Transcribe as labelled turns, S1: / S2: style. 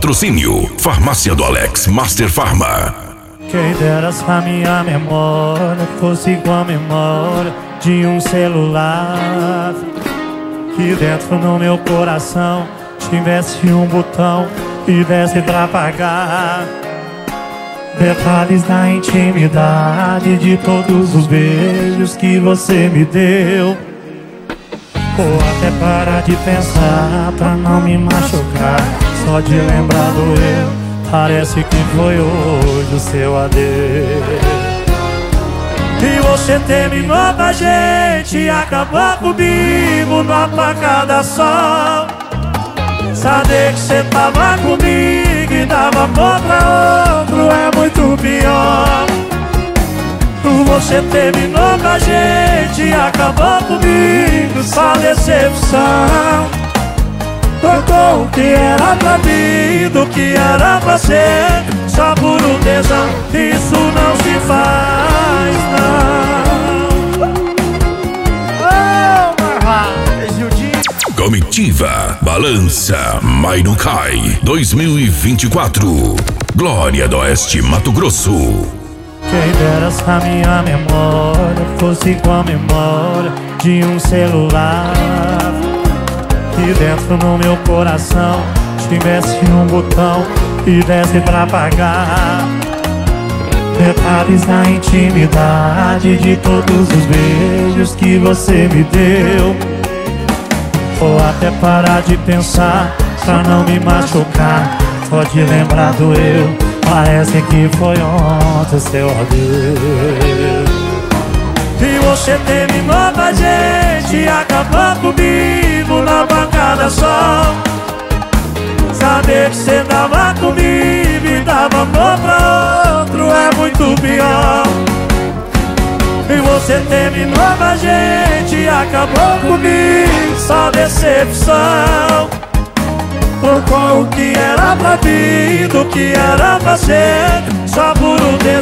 S1: Patrocínio Farmácia do Alex Master Farma.
S2: Quem dera se a minha memória fosse igual a memória de um celular, que dentro no meu coração tivesse um botão e desse pra apagar detalhes da intimidade de todos os beijos que você me deu. Ou até parar de pensar pra não me machucar, só de lembrar do eu, parece que foi hoje o seu adeus. E você terminou com a gente, acabou comigo no apagar da sol. Saber que você tava comigo e dava amor pra outro é muito pior. Você terminou com a gente, acabou comigo, só decepção. Trocou o que era pra mim do que era pra ser, só por um tesão. Isso não se faz, não.
S1: Comitiva Balança Mas Não Cai 2024. Glória do Oeste, Mato Grosso.
S2: Quem dera se a minha memória fosse igual a memória de um celular, que dentro no meu coração tivesse um botão e desse pra apagar detalhes da intimidade de todos os beijos que você me deu. Ou até parar de pensar pra não me machucar, só de lembrar do eu, parece que foi ontem seu adeus. E você terminou com a gente, acabou comigo na bancada só. Saber que você tava comigo e dava amor pra outro é muito pior. E você terminou com a gente, acabou comigo, só decepção. Trocou o que era pra mim do que era pra ser, só por um tempo.